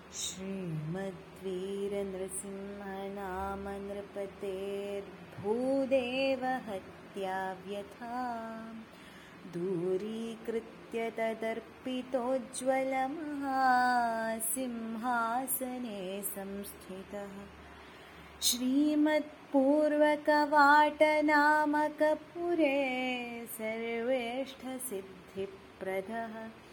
श्रीमद्वीरनृसिंहनाम नृपतेर्भूदेवहत्याव्यथां दूरीकृत्य तदर्पितोज्ज्वलमहासिंहासने संस्थितः श्रीमत्पूर्वकवाटनामकपुरे सर्वेष्ठसिद्धिप्रदः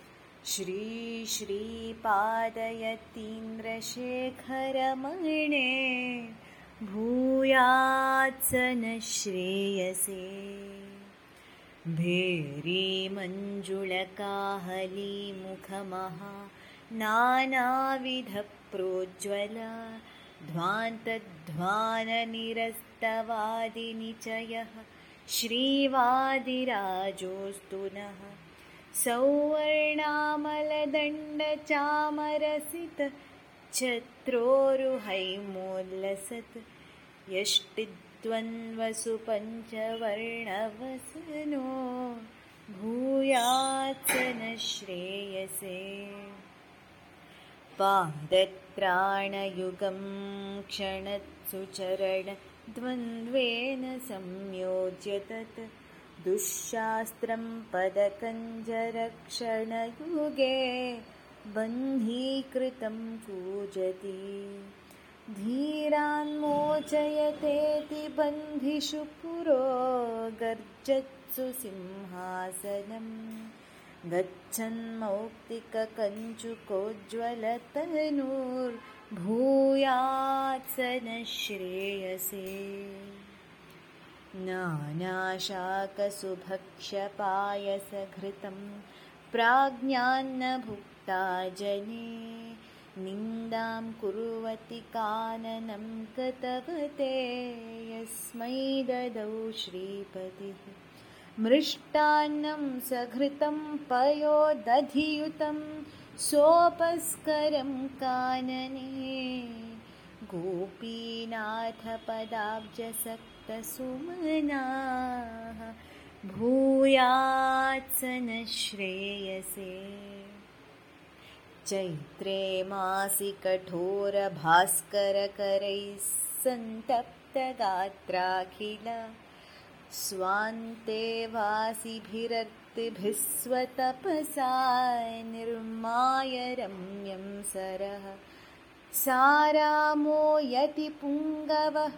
श्रीपादयतीन्द्रशेखरमणे भूयात्स नः श्रेयसे भेरीमञ्जुळकाहलीमुखमहा नानाविधप्रोज्ज्वला ध्वान्तध्वाननिरस्तवादिनिचयः श्रीवादिराजोऽस्तु नः सौवर्णामलदण्डचामरसित छत्रोरुहैमोल्लसत् यष्टिद्वन्द्वसुपञ्चवर्णवसनो भूयात्स नः श्रेयसे पादत्राणयुगं क्षणत्सुचरणद्वन्द्वेन संयोज्य तत् दुःशास्त्रं पदकञ्जरक्षणयुगे बन्धीकृतं कूजति धीरान्मोचयतेति बन्धिषु पुरो गर्जत्सु सिंहासनं गच्छन्मौक्तिककञ्चुकोज्ज्वलतनूर्भूयात्स नः श्रेयसे नानाशाकसुभक्ष्यपायसघृतं प्राज्ञान्नभुक्ता जने निन्दां कुर्वति काननं कृतवते यस्मै ददौ श्रीपतिः मृष्टान्नं सघृतं पयोदधियुतं सोपस्करं कानने गोपीनाथपदाब्जसक्तसुमनाः भूयात्स नः श्रेयसे चैत्रे मासि कठोरभास्करकरैः सन्तप्तगात्राखिल स्वान्ते वासिभिरर्तिभिः स्वतपसा निर्माय रम्यं सरः सारामो यतिपुङ्गवः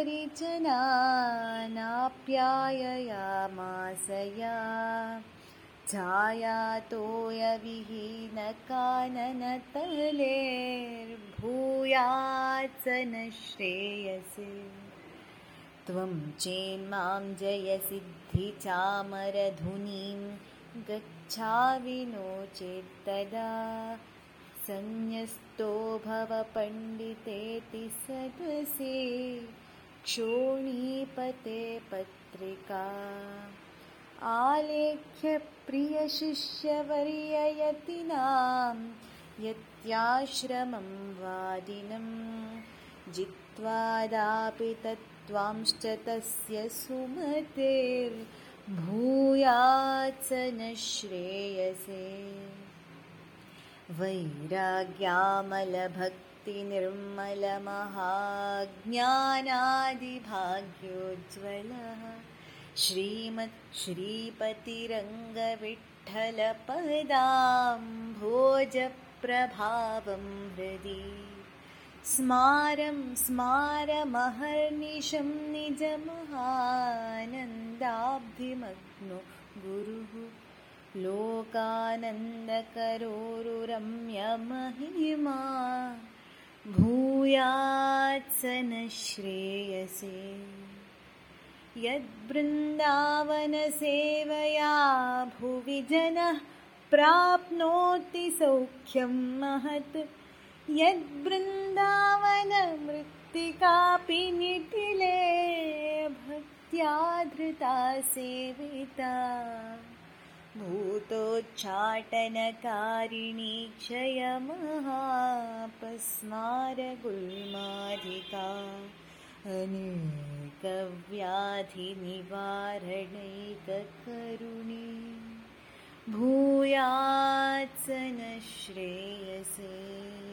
परिजनानाप्याययामास या छायातोयविहीनकाननतलेर्भूयात्स नः श्रेयसे त्वं चेन्मां जयसिद्धिचामरधुनीं गच्छावि नो चेत्तदा सन्न्यस्तो भव पण्डितेति सदसि क्षोणीपते पत्रिका आलेख्य प्रियशिष्यवर्ययतिनां यत्याश्रमं वादिनं जित्वादापि तत्त्वांश्च तस्य सुमतेर्भूयात्स नः श्रेयसे वैराग्यामलभक्तिनिर्मलमहाज्ञानादिभाग्योज्ज्वलः श्रीमत्श्रीपतिरङ्गविठ्ठलपदाम्भोजप्रभावं हृदि स्मारमहर्निशं निजमहानन्दाब्धिमग्नो गुरुः लोकानन्दकरोरुरम्यमहिमा भूयात्स नः श्रेयसे यद्बृन्दावनसेवया भुवि जनः प्राप्नोति सौख्यं महत् यद्बृन्दावनमृत्तिकापि निटिले भक्त्या धृता सेविता भूतोच्चाटनकारिणी क्षयमहापस्मारगुल्माधिका अनेकव्याधिनिवारणैककरुणी भूयात्स नः श्रेयसे